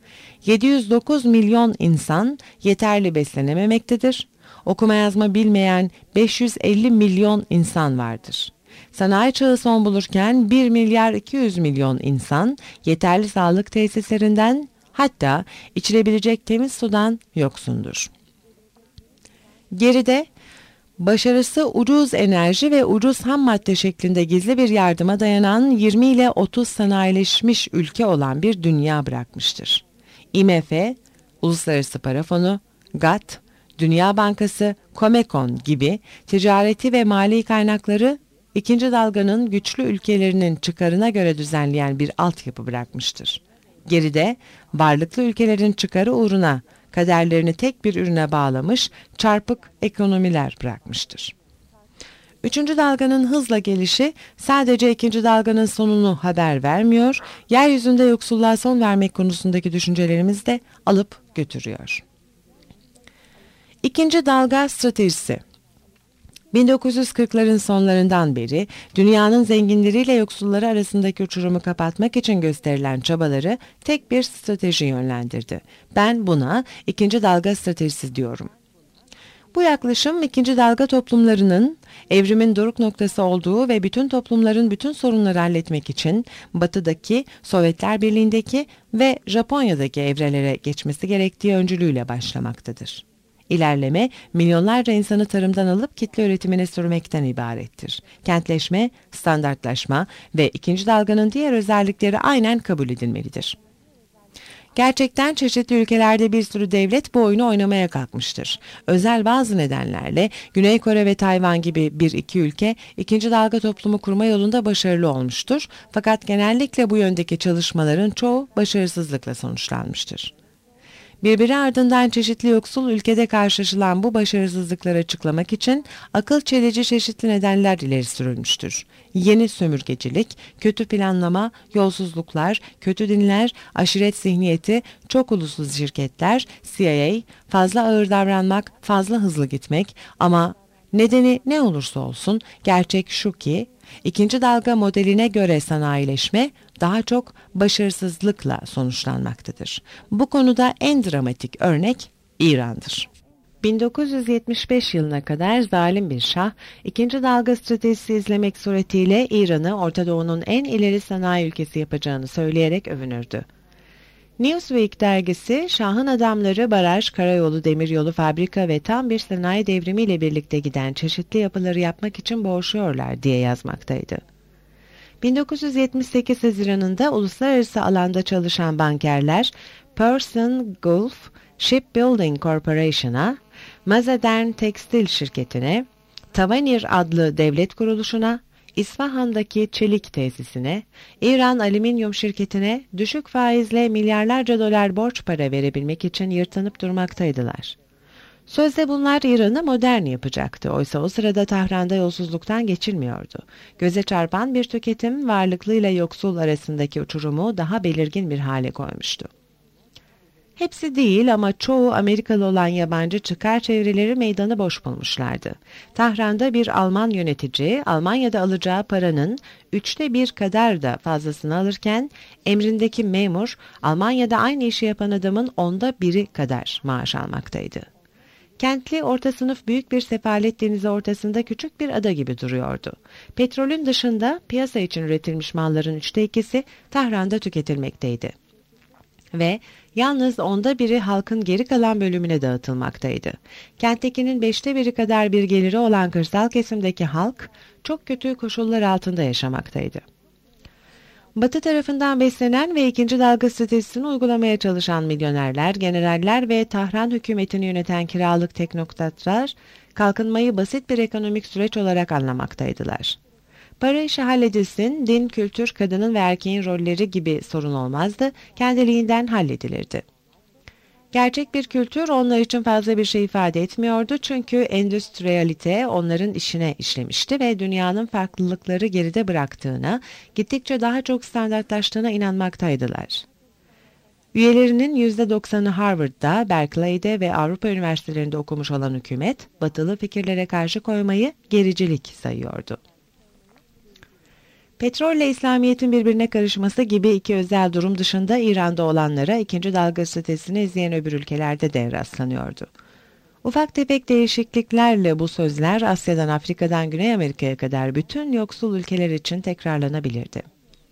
[SPEAKER 1] 709 milyon insan yeterli beslenememektedir. Okuma yazma bilmeyen 550 milyon insan vardır. Sanayi çağı son bulurken 1 milyar 200 milyon insan yeterli sağlık tesislerinden, hatta içilebilecek temiz sudan yoksundur. Geride başarısı ucuz enerji ve ucuz ham madde şeklinde gizli bir yardıma dayanan 20 ile 30 sanayileşmiş ülke olan bir dünya bırakmıştır. IMF, Uluslararası Para Fonu, GATT, Dünya Bankası, Comecon gibi ticareti ve mali kaynakları ikinci dalganın güçlü ülkelerinin çıkarına göre düzenleyen bir altyapı bırakmıştır. Geride varlıklı ülkelerin çıkarı uğruna kaderlerini tek bir ürüne bağlamış çarpık ekonomiler bırakmıştır. Üçüncü dalganın hızla gelişi sadece ikinci dalganın sonunu haber vermiyor, yeryüzünde yoksulluğa son vermek konusundaki düşüncelerimizi de alıp götürüyor. İkinci dalga stratejisi. 1940'ların sonlarından beri dünyanın zenginleriyle yoksulları arasındaki uçurumu kapatmak için gösterilen çabaları tek bir strateji yönlendirdi. Ben buna ikinci dalga stratejisi diyorum. Bu yaklaşım ikinci dalga toplumlarının evrimin doruk noktası olduğu ve bütün toplumların bütün sorunları halletmek için Batı'daki, Sovyetler Birliği'ndeki ve Japonya'daki evrelere geçmesi gerektiği öncülüğüyle başlamaktadır. İlerleme, milyonlarca insanı tarımdan alıp kitle üretimine sürmekten ibarettir. Kentleşme, standartlaşma ve ikinci dalganın diğer özellikleri aynen kabul edilmelidir. Gerçekten çeşitli ülkelerde bir sürü devlet bu oyunu oynamaya kalkmıştır. Özel bazı nedenlerle Güney Kore ve Tayvan gibi bir iki ülke ikinci dalga toplumu kurma yolunda başarılı olmuştur. Fakat genellikle bu yöndeki çalışmaların çoğu başarısızlıkla sonuçlanmıştır. Birbiri ardından çeşitli yoksul ülkede karşılaşılan bu başarısızlıkları açıklamak için akıl çelici çeşitli nedenler ileri sürülmüştür. Yeni sömürgecilik, kötü planlama, yolsuzluklar, kötü dinler, aşiret zihniyeti, çok uluslu şirketler, CIA, fazla ağır davranmak, fazla hızlı gitmek ama nedeni ne olursa olsun gerçek şu ki, İkinci dalga modeline göre sanayileşme daha çok başarısızlıkla sonuçlanmaktadır. Bu konuda en dramatik örnek İran'dır. 1975 yılına kadar zalim bir şah, ikinci dalga stratejisi izlemek suretiyle İran'ı Orta Doğu'nun en ileri sanayi ülkesi yapacağını söyleyerek övünürdü. Newsweek dergisi, Şah'ın adamları baraj, karayolu, demiryolu, fabrika ve tam bir sanayi devrimiyle birlikte giden çeşitli yapıları yapmak için boğuşuyorlar diye yazmaktaydı. 1978 Haziran'ında uluslararası alanda çalışan bankerler, Pearson Gulf Shipbuilding Corporation'a, Mazadern Tekstil Şirketi'ne, Tavanir adlı devlet kuruluşuna, İsfahan'daki çelik tesisine, İran Alüminyum Şirketi'ne düşük faizle milyarlarca dolar borç para verebilmek için yırtınıp durmaktaydılar. Sözde bunlar İran'ı modern yapacaktı. Oysa o sırada Tahran'da yolsuzluktan geçilmiyordu. Göze çarpan bir tüketim varlıklıyla yoksul arasındaki uçurumu daha belirgin bir hale koymuştu. Hepsi değil ama çoğu Amerikalı olan yabancı çıkar çevreleri meydanı boş bulmuşlardı. Tahran'da bir Alman yönetici, Almanya'da alacağı paranın 1/3 kadar da fazlasını alırken, emrindeki memur, Almanya'da aynı işi yapan adamın 1/10 kadar maaş almaktaydı. Kentli orta sınıf büyük bir sefalet denizi ortasında küçük bir ada gibi duruyordu. Petrolün dışında piyasa için üretilmiş malların 2/3'ü Tahran'da tüketilmekteydi. Ve yalnız 1/10 halkın geri kalan bölümüne dağıtılmaktaydı. Kenttekinin 1/5 kadar bir geliri olan kırsal kesimdeki halk çok kötü koşullar altında yaşamaktaydı. Batı tarafından beslenen ve ikinci dalga stratejisini uygulamaya çalışan milyonerler, generaller ve Tahran hükümetini yöneten kiralık teknokratlar kalkınmayı basit bir ekonomik süreç olarak anlamaktaydılar. Para işi halledilsin, din, kültür, kadının ve erkeğin rolleri gibi sorun olmazdı, kendiliğinden halledilirdi. Gerçek bir kültür onlar için fazla bir şey ifade etmiyordu çünkü endüstriyalite onların işine işlemişti ve dünyanın farklılıkları geride bıraktığına, gittikçe daha çok standartlaştığına inanmaktaydılar. Üyelerinin %90'ı Harvard'da, Berkeley'de ve Avrupa üniversitelerinde okumuş olan hükümet, batılı fikirlere karşı koymayı gericilik sayıyordu. Petrolle İslamiyet'in birbirine karışması gibi iki özel durum dışında İran'da olanlara ikinci dalga stratejisini izleyen öbür ülkelerde de rastlanıyordu. Ufak tefek değişikliklerle bu sözler Asya'dan Afrika'dan Güney Amerika'ya kadar bütün yoksul ülkeler için tekrarlanabilirdi.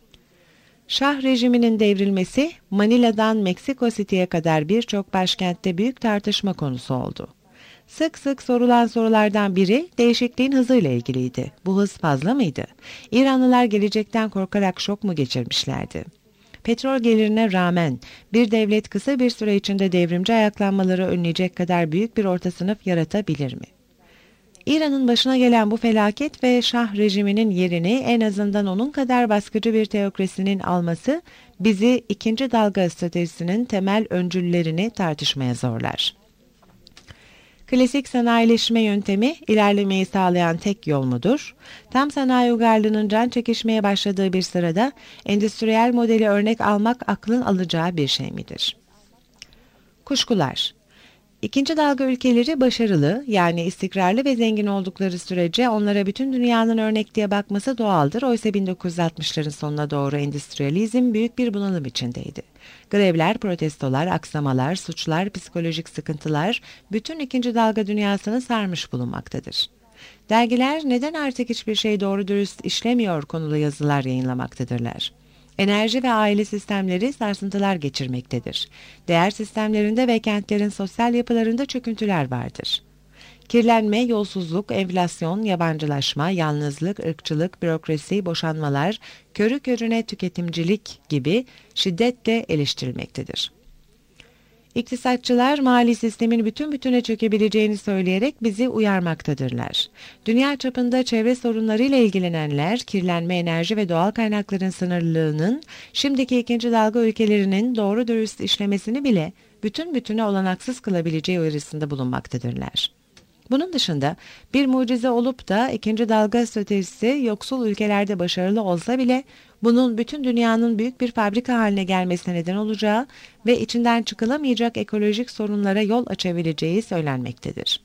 [SPEAKER 1] Şah rejiminin devrilmesi Manila'dan Meksiko City'ye kadar birçok başkentte büyük tartışma konusu oldu. Sık sık sorulan sorulardan biri değişikliğin hızıyla ilgiliydi. Bu hız fazla mıydı? İranlılar gelecekten korkarak şok mu geçirmişlerdi? Petrol gelirine rağmen bir devlet kısa bir süre içinde devrimci ayaklanmaları önleyecek kadar büyük bir orta sınıf yaratabilir mi? İran'ın başına gelen bu felaket ve Şah rejiminin yerini en azından onun kadar baskıcı bir teokrasinin alması bizi ikinci dalga stratejisinin temel öncüllerini tartışmaya zorlar. Klasik sanayileşme yöntemi ilerlemeyi sağlayan tek yol mudur? Tam sanayi uygarlığının can çekişmeye başladığı bir sırada endüstriyel modeli örnek almak aklın alacağı bir şey midir? Kuşkular. İkinci dalga ülkeleri başarılı, yani istikrarlı ve zengin oldukları sürece onlara bütün dünyanın örnek diye bakması doğaldır. Oysa 1960'ların sonuna doğru endüstriyalizm büyük bir bunalım içindeydi. Grevler, protestolar, aksamalar, suçlar, psikolojik sıkıntılar bütün ikinci dalga dünyasını sarmış bulunmaktadır. Dergiler neden artık hiçbir şey doğru dürüst işlemiyor konulu yazılar yayınlamaktadırlar. Enerji ve aile sistemleri sarsıntılar geçirmektedir. Değer sistemlerinde ve kentlerin sosyal yapılarında çöküntüler vardır. Kirlenme, yolsuzluk, enflasyon, yabancılaşma, yalnızlık, ırkçılık, bürokrasi, boşanmalar, körü körüne tüketimcilik gibi şiddetle eleştirilmektedir. İktisatçılar mali sistemin bütün bütüne çökebileceğini söyleyerek bizi uyarmaktadırlar. Dünya çapında çevre sorunlarıyla ilgilenenler, kirlenme, enerji ve doğal kaynakların sınırlılığının şimdiki ikinci dalga ülkelerinin doğru dürüst işlemesini bile bütün bütüne olanaksız kılabileceği uyarısında bulunmaktadırlar. Bunun dışında bir mucize olup da ikinci dalga stratejisi yoksul ülkelerde başarılı olsa bile bunun bütün dünyanın büyük bir fabrika haline gelmesine neden olacağı ve içinden çıkılamayacak ekolojik sorunlara yol açabileceği söylenmektedir.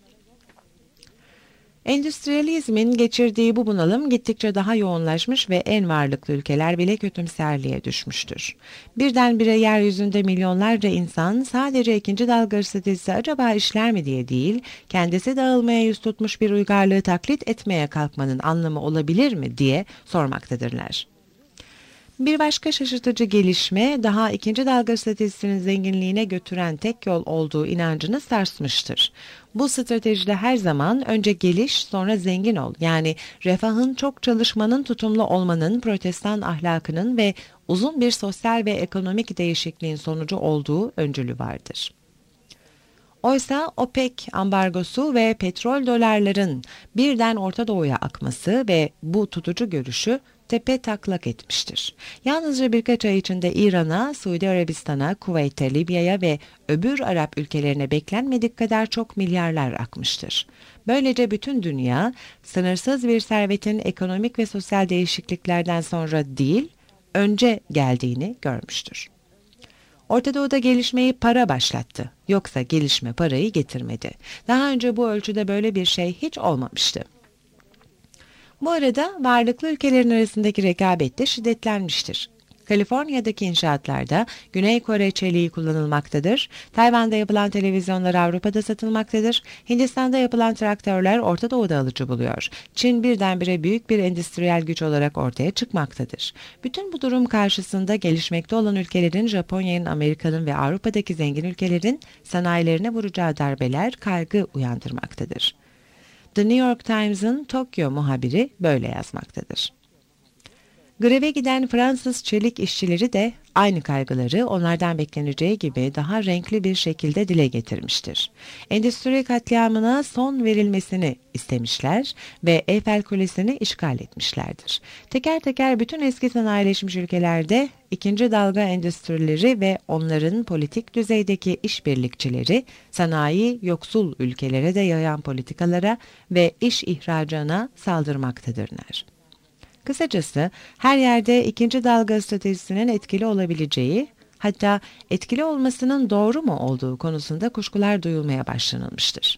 [SPEAKER 1] Endüstriyalizmin geçirdiği bu bunalım gittikçe daha yoğunlaşmış ve en varlıklı ülkeler bile kötümserliğe düşmüştür. Birdenbire yeryüzünde milyonlarca insan sadece ikinci dalga stratejisi acaba işler mi diye değil, kendisi dağılmaya yüz tutmuş bir uygarlığı taklit etmeye kalkmanın anlamı olabilir mi diye sormaktadırlar. Bir başka şaşırtıcı gelişme daha ikinci dalga stratejisinin zenginliğine götüren tek yol olduğu inancını sarsmıştır. Bu stratejide her zaman önce geliş sonra zengin ol, yani refahın, çok çalışmanın, tutumlu olmanın, protestan ahlakının ve uzun bir sosyal ve ekonomik değişikliğin sonucu olduğu öncülü vardır. Oysa OPEC ambargosu ve petrol dolarların birden Orta Doğu'ya akması ve bu tutucu görüşü tepe taklak etmiştir. Yalnızca birkaç ay içinde İran'a, Suudi Arabistan'a, Kuveyt'e, Libya'ya ve öbür Arap ülkelerine beklenmedik kadar çok milyarlar akmıştır. Böylece bütün dünya sınırsız bir servetin ekonomik ve sosyal değişikliklerden sonra değil, önce geldiğini görmüştür. Orta Doğu'da gelişmeyi para başlattı. Yoksa gelişme parayı getirmedi. Daha önce bu ölçüde böyle bir şey hiç olmamıştı. Bu arada varlıklı ülkelerin arasındaki rekabet de şiddetlenmiştir. Kaliforniya'daki inşaatlarda Güney Kore çeliği kullanılmaktadır. Tayvan'da yapılan televizyonlar Avrupa'da satılmaktadır. Hindistan'da yapılan traktörler Orta Doğu'da alıcı buluyor. Çin birdenbire büyük bir endüstriyel güç olarak ortaya çıkmaktadır. Bütün bu durum karşısında gelişmekte olan ülkelerin, Japonya'nın, Amerika'nın ve Avrupa'daki zengin ülkelerin sanayilerine vuracağı darbeler kaygı uyandırmaktadır. The New York Times'ın Tokyo muhabiri böyle yazmaktadır. Greve giden Fransız çelik işçileri de aynı kaygıları onlardan bekleneceği gibi daha renkli bir şekilde dile getirmiştir. Endüstri katliamına son verilmesini istemişler ve Eyfel Kulesi'ni işgal etmişlerdir. Teker teker bütün eski sanayileşmiş ülkelerde ikinci dalga endüstrileri ve onların politik düzeydeki işbirlikçileri sanayi yoksul ülkelere de yayan politikalara ve iş ihracına saldırmaktadırlar. Kısacası her yerde ikinci dalga stratejisinin etkili olabileceği, hatta etkili olmasının doğru mu olduğu konusunda kuşkular duyulmaya başlanılmıştır.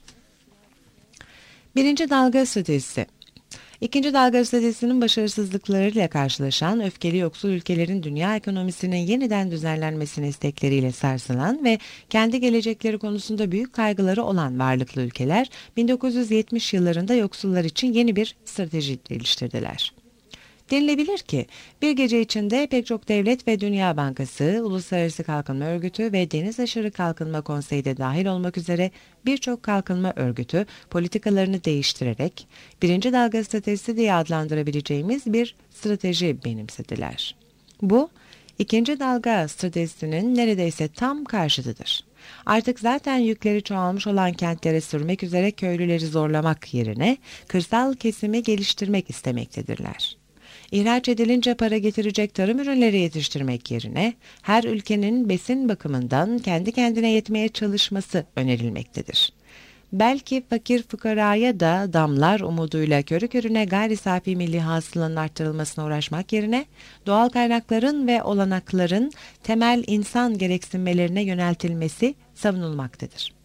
[SPEAKER 1] Birinci dalga stratejisi. İkinci dalga stratejisinin başarısızlıklarıyla karşılaşan öfkeli yoksul ülkelerin dünya ekonomisinin yeniden düzenlenmesine istekleriyle sarsılan ve kendi gelecekleri konusunda büyük kaygıları olan varlıklı ülkeler 1970 yıllarında yoksullar için yeni bir strateji geliştirdiler. Denilebilir ki bir gece içinde pek çok devlet ve Dünya Bankası, Uluslararası Kalkınma Örgütü ve Deniz Aşırı Kalkınma Konseyi de dahil olmak üzere birçok kalkınma örgütü politikalarını değiştirerek birinci dalga stratejisi diye adlandırabileceğimiz bir strateji benimsediler. Bu, ikinci dalga stratejisinin neredeyse tam karşıtıdır. Artık zaten yükleri çoğalmış olan kentlere sürmek üzere köylüleri zorlamak yerine kırsal kesimi geliştirmek istemektedirler. İhraç edilince para getirecek tarım ürünleri yetiştirmek yerine her ülkenin besin bakımından kendi kendine yetmeye çalışması önerilmektedir. Belki fakir fukaraya da damlar umuduyla körü körüne gayri safi milli hasılanın arttırılmasına uğraşmak yerine doğal kaynakların ve olanakların temel insan gereksinmelerine yöneltilmesi savunulmaktadır.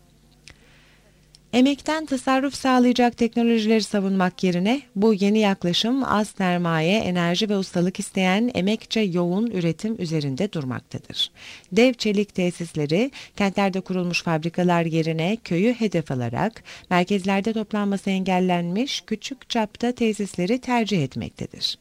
[SPEAKER 1] Emekten tasarruf sağlayacak teknolojileri savunmak yerine bu yeni yaklaşım az sermaye, enerji ve ustalık isteyen emekçe yoğun üretim üzerinde durmaktadır. Dev çelik tesisleri kentlerde kurulmuş fabrikalar yerine köyü hedef alarak merkezlerde toplanması engellenmiş küçük çapta tesisleri tercih etmektedir.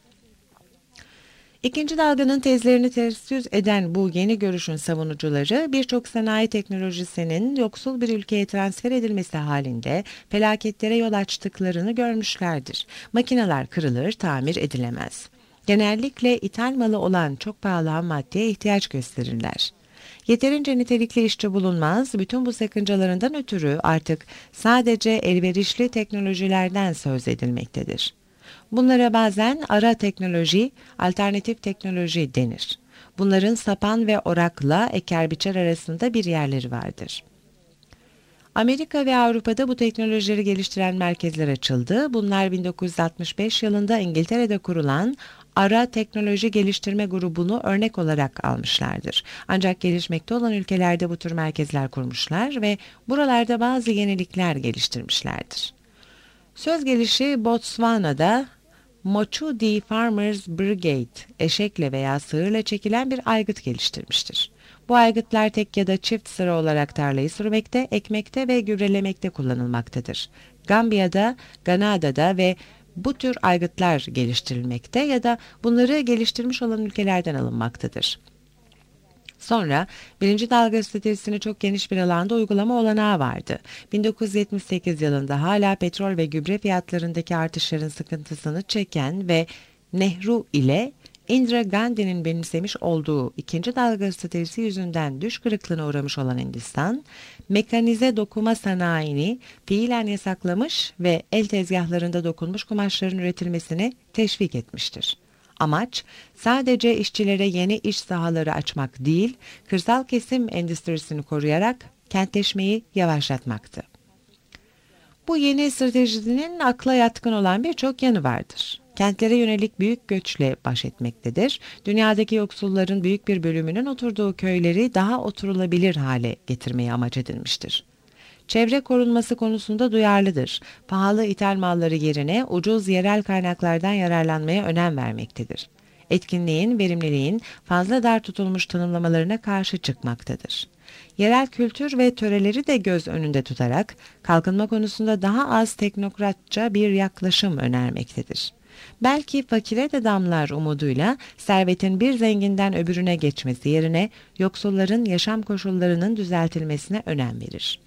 [SPEAKER 1] İkinci dalganın tezlerini ters yüz eden bu yeni görüşün savunucuları birçok sanayi teknolojisinin yoksul bir ülkeye transfer edilmesi halinde felaketlere yol açtıklarını görmüşlerdir. Makineler kırılır, tamir edilemez. Genellikle ithal malı olan çok pahalı ham maddeye ihtiyaç gösterirler. Yeterince nitelikli işçi bulunmaz, bütün bu sakıncalarından ötürü artık sadece elverişli teknolojilerden söz edilmektedir. Bunlara bazen ara teknoloji, alternatif teknoloji denir. Bunların sapan ve orakla eker biçer arasında bir yerleri vardır. Amerika ve Avrupa'da bu teknolojileri geliştiren merkezler açıldı. Bunlar 1965 yılında İngiltere'de kurulan Ara Teknoloji Geliştirme Grubu'nu örnek olarak almışlardır. Ancak gelişmekte olan ülkelerde bu tür merkezler kurmuşlar ve buralarda bazı yenilikler geliştirmişlerdir. Söz gelişi Botswana'da Mochudi Farmers Brigade eşekle veya sığırla çekilen bir aygıt geliştirmiştir. Bu aygıtlar tek ya da çift sıra olarak tarlayı sürmekte, ekmekte ve gübrelemekte kullanılmaktadır. Gambiya'da, Gana'da ve bu tür aygıtlar geliştirilmekte ya da bunları geliştirmiş olan ülkelerden alınmaktadır. Sonra birinci dalga stratejisini çok geniş bir alanda uygulama olanağı vardı. 1978 yılında hala petrol ve gübre fiyatlarındaki artışların sıkıntısını çeken ve Nehru ile Indira Gandhi'nin benimsemiş olduğu ikinci dalga stratejisi yüzünden düş kırıklığına uğramış olan Hindistan, mekanize dokuma sanayini fiilen yasaklamış ve el tezgahlarında dokunmuş kumaşların üretilmesini teşvik etmiştir. Amaç sadece işçilere yeni iş sahaları açmak değil, kırsal kesim endüstrisini koruyarak kentleşmeyi yavaşlatmaktı. Bu yeni stratejinin akla yatkın olan birçok yanı vardır. Kentlere yönelik büyük göçle baş etmektedir. Dünyadaki yoksulların büyük bir bölümünün oturduğu köyleri daha oturulabilir hale getirmeyi amaç edinmiştir. Çevre korunması konusunda duyarlıdır. Pahalı ithal malları yerine ucuz yerel kaynaklardan yararlanmaya önem vermektedir. etkinliğin, verimliliğin fazla dar tutulmuş tanımlamalarına karşı çıkmaktadır. Yerel kültür ve töreleri de göz önünde tutarak kalkınma konusunda daha az teknokratça bir yaklaşım önermektedir. Belki fakire de damlar umuduyla servetin bir zenginden öbürüne geçmesi yerine yoksulların yaşam koşullarının düzeltilmesine önem verir.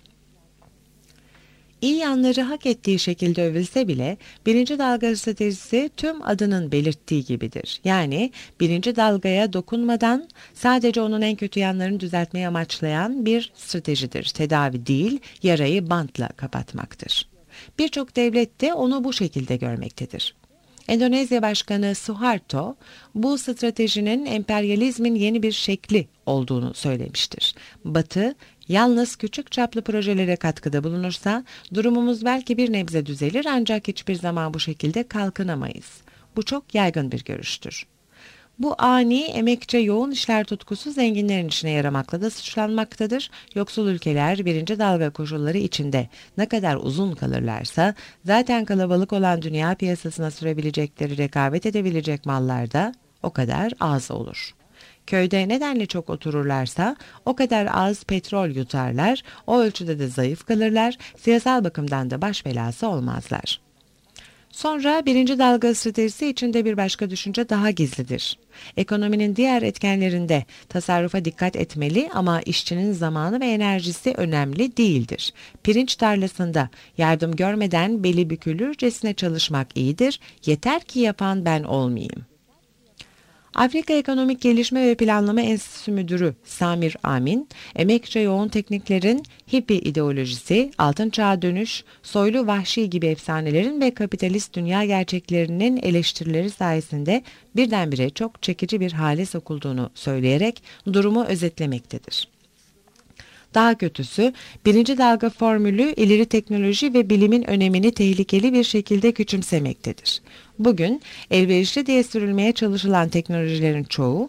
[SPEAKER 1] İyi yanları hak ettiği şekilde övülse bile birinci dalga stratejisi tüm adının belirttiği gibidir. Yani birinci dalgaya dokunmadan sadece onun en kötü yanlarını düzeltmeyi amaçlayan bir stratejidir. Tedavi değil, yarayı bantla kapatmaktır. Birçok devlet de onu bu şekilde görmektedir. Endonezya Başkanı Suharto, bu stratejinin emperyalizmin yeni bir şekli olduğunu söylemiştir. Batı, yalnız küçük çaplı projelere katkıda bulunursa durumumuz belki bir nebze düzelir ancak hiçbir zaman bu şekilde kalkınamayız. Bu çok yaygın bir görüştür. Bu ani, emekçe yoğun işler tutkusu zenginlerin işine yaramakla da suçlanmaktadır. Yoksul ülkeler birinci dalga koşulları içinde ne kadar uzun kalırlarsa zaten kalabalık olan dünya piyasasına sürebilecekleri rekabet edebilecek mallar da o kadar az olur. Köyde nedenle çok otururlarsa o kadar az petrol yutarlar, o ölçüde de zayıf kalırlar, siyasal bakımdan da baş belası olmazlar. Sonra birinci dalga stratejisi içinde bir başka düşünce daha gizlidir. Ekonominin diğer etkenlerinde tasarrufa dikkat etmeli ama işçinin zamanı ve enerjisi önemli değildir. Pirinç tarlasında yardım görmeden beli bükülürcesine çalışmak iyidir, yeter ki yapan ben olmayayım. Afrika Ekonomik Gelişme ve Planlama Enstitüsü Müdürü Samir Amin, emekçe yoğun tekniklerin, hippie ideolojisi, altın çağa dönüş, soylu vahşi gibi efsanelerin ve kapitalist dünya gerçeklerinin eleştirileri sayesinde birdenbire çok çekici bir hale sokulduğunu söyleyerek durumu özetlemektedir. Daha kötüsü, birinci dalga formülü ileri teknoloji ve bilimin önemini tehlikeli bir şekilde küçümsemektedir. Bugün elverişli diye sürülmeye çalışılan teknolojilerin çoğu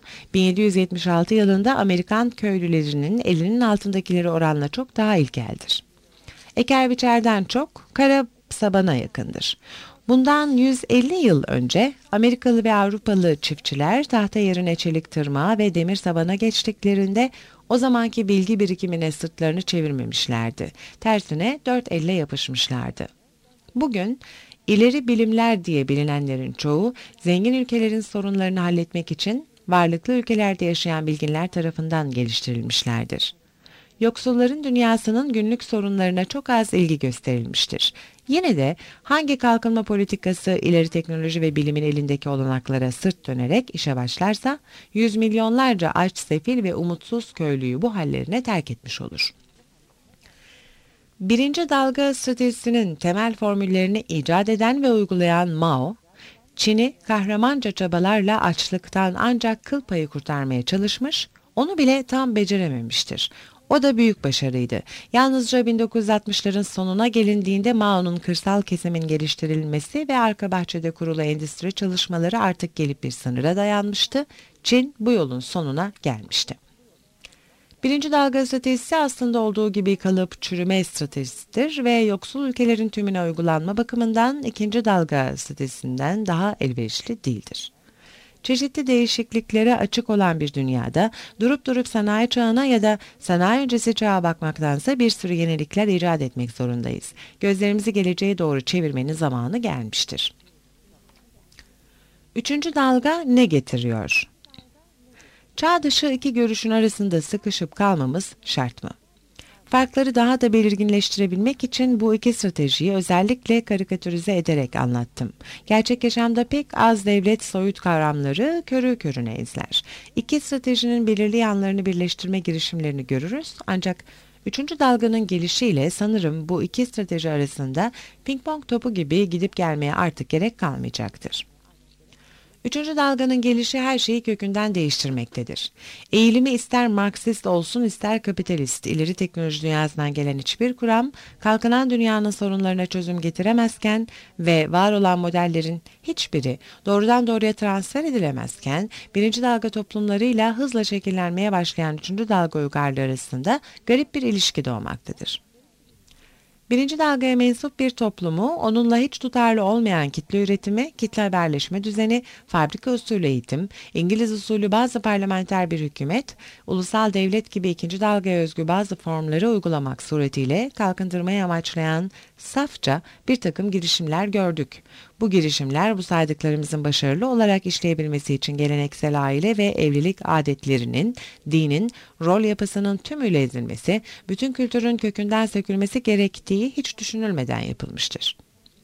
[SPEAKER 1] 1776 yılında Amerikan köylülerinin elinin altındakileri oranla çok daha ilkeldir. Eker biçerden çok kara sabana yakındır. Bundan 150 yıl önce Amerikalı ve Avrupalı çiftçiler tahta yerine çelik tırmağa ve demir sabana geçtiklerinde o zamanki bilgi birikimine sırtlarını çevirmemişlerdi. Tersine dört elle yapışmışlardı. Bugün ileri bilimler diye bilinenlerin çoğu zengin ülkelerin sorunlarını halletmek için varlıklı ülkelerde yaşayan bilginler tarafından geliştirilmişlerdir. Yoksulların dünyasının günlük sorunlarına çok az ilgi gösterilmiştir. Yine de hangi kalkınma politikası ileri teknoloji ve bilimin elindeki olanaklara sırt dönerek işe başlarsa yüz milyonlarca aç, sefil ve umutsuz köylüyü bu hallerine terk etmiş olur. Birinci dalga stratejisinin temel formüllerini icat eden ve uygulayan Mao, Çin'i kahramanca çabalarla açlıktan ancak kıl payı kurtarmaya çalışmış, onu bile tam becerememiştir. O da büyük başarıydı. Yalnızca 1960'ların sonuna gelindiğinde Mao'nun kırsal kesimin geliştirilmesi ve arka bahçede kurulu endüstri çalışmaları artık gelip bir sınıra dayanmıştı. Çin bu yolun sonuna gelmişti. Birinci dalga stratejisi aslında olduğu gibi kalıp çürüme stratejisidir ve yoksul ülkelerin tümüne uygulanma bakımından ikinci dalga stratejisinden daha elverişli değildir. Çeşitli değişikliklere açık olan bir dünyada durup sanayi çağına ya da sanayi öncesi çağa bakmaktansa bir sürü yenilikler icat etmek zorundayız. Gözlerimizi geleceğe doğru çevirmenin zamanı gelmiştir. Üçüncü dalga ne getiriyor? Çağ dışı iki görüşün arasında sıkışıp kalmamız şart mı? Farkları daha da belirginleştirebilmek için bu iki stratejiyi özellikle karikatürize ederek anlattım. Gerçek yaşamda pek az devlet soyut kavramları körü körüne izler. İki stratejinin belirli yanlarını birleştirme girişimlerini görürüz ancak üçüncü dalganın gelişiyle sanırım bu iki strateji arasında ping pong topu gibi gidip gelmeye artık gerek kalmayacaktır. Üçüncü dalganın gelişi her şeyi kökünden değiştirmektedir. Eğilimi ister Marksist olsun ister kapitalist, ileri teknoloji dünyasından gelen hiçbir kuram, kalkınan dünyanın sorunlarına çözüm getiremezken ve var olan modellerin hiçbiri doğrudan doğruya transfer edilemezken, birinci dalga toplumlarıyla hızla şekillenmeye başlayan üçüncü dalga uygarlığı arasında garip bir ilişki doğmaktadır. Birinci dalgaya mensup bir toplumu, onunla hiç tutarlı olmayan kitle üretimi, kitle haberleşme düzeni, fabrika usulü eğitim, İngiliz usulü bazı parlamenter bir hükümet, ulusal devlet gibi ikinci dalgaya özgü bazı formları uygulamak suretiyle kalkındırmayı amaçlayan safça bir takım girişimler gördük. Bu girişimler bu saydıklarımızın başarılı olarak işleyebilmesi için geleneksel aile ve evlilik adetlerinin, dinin, rol yapısının tümüyle ezilmesi, bütün kültürün kökünden sökülmesi gerektiği hiç düşünülmeden yapılmıştır.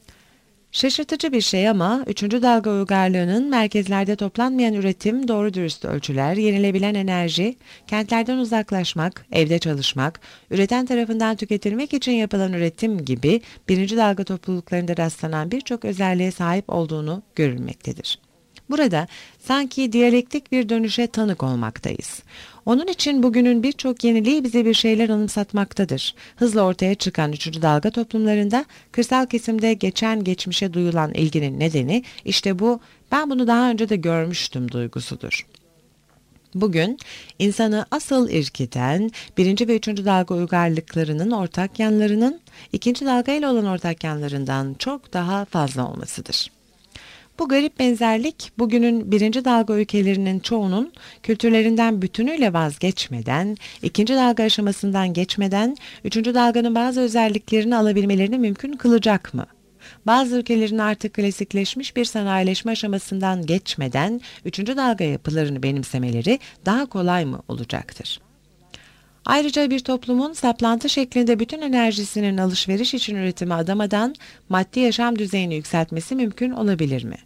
[SPEAKER 1] Şaşırtıcı bir şey ama 3. dalga uygarlığının merkezlerde toplanmayan üretim, doğru dürüst ölçüler, yenilebilen enerji, kentlerden uzaklaşmak, evde çalışmak, üreten tarafından tüketilmek için yapılan üretim gibi 1. dalga topluluklarında rastlanan birçok özelliğe sahip olduğunu görülmektedir. Burada sanki diyalektik bir dönüşe tanık olmaktayız. Onun için bugünün birçok yeniliği bize bir şeyler anımsatmaktadır. Hızla ortaya çıkan 3. dalga toplumlarında kırsal kesimde geçmişe duyulan ilginin nedeni işte bu "ben bunu daha önce de görmüştüm" duygusudur. Bugün insanı asıl irkiten 1. ve 3. dalga uygarlıklarının ortak yanlarının 2. dalga ile olan ortak yanlarından çok daha fazla olmasıdır. Bu garip benzerlik bugünün 1. dalga ülkelerinin çoğunun kültürlerinden bütünüyle vazgeçmeden, 2. dalga aşamasından geçmeden 3. dalganın bazı özelliklerini alabilmelerini mümkün kılacak mı? Bazı ülkelerin artık klasikleşmiş bir sanayileşme aşamasından geçmeden 3. dalga yapılarını benimsemeleri daha kolay mı olacaktır? Ayrıca bir toplumun saplantı şeklinde bütün enerjisinin alışveriş için üretime adamadan maddi yaşam düzeyini yükseltmesi mümkün olabilir mi?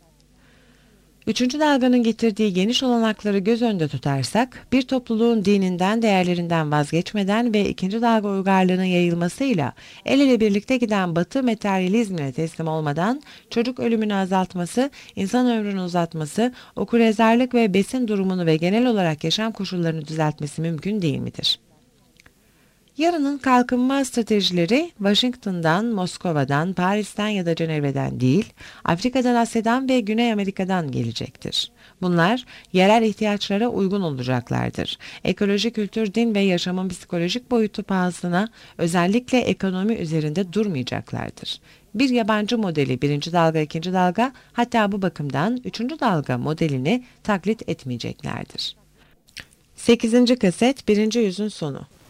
[SPEAKER 1] 3. dalganın getirdiği geniş olanakları göz önünde tutarsak, bir topluluğun dininden, değerlerinden vazgeçmeden ve 2. dalga uygarlığının yayılmasıyla el ele birlikte giden Batı materyalizmine teslim olmadan çocuk ölümünü azaltması, insan ömrünü uzatması, okuryazarlık ve besin durumunu ve genel olarak yaşam koşullarını düzeltmesi mümkün değil midir? Yarının kalkınma stratejileri Washington'dan, Moskova'dan, Paris'ten ya da Cenevre'den değil, Afrika'dan, Asya'dan ve Güney Amerika'dan gelecektir. Bunlar yerel ihtiyaçlara uygun olacaklardır. Ekoloji, kültür, din ve yaşamın psikolojik boyutu pahasına özellikle ekonomi üzerinde durmayacaklardır. Bir yabancı modeli 1. dalga, 2. dalga, hatta bu bakımdan 3. dalga modelini taklit etmeyeceklerdir. 8. kaset 1. yüzün sonu.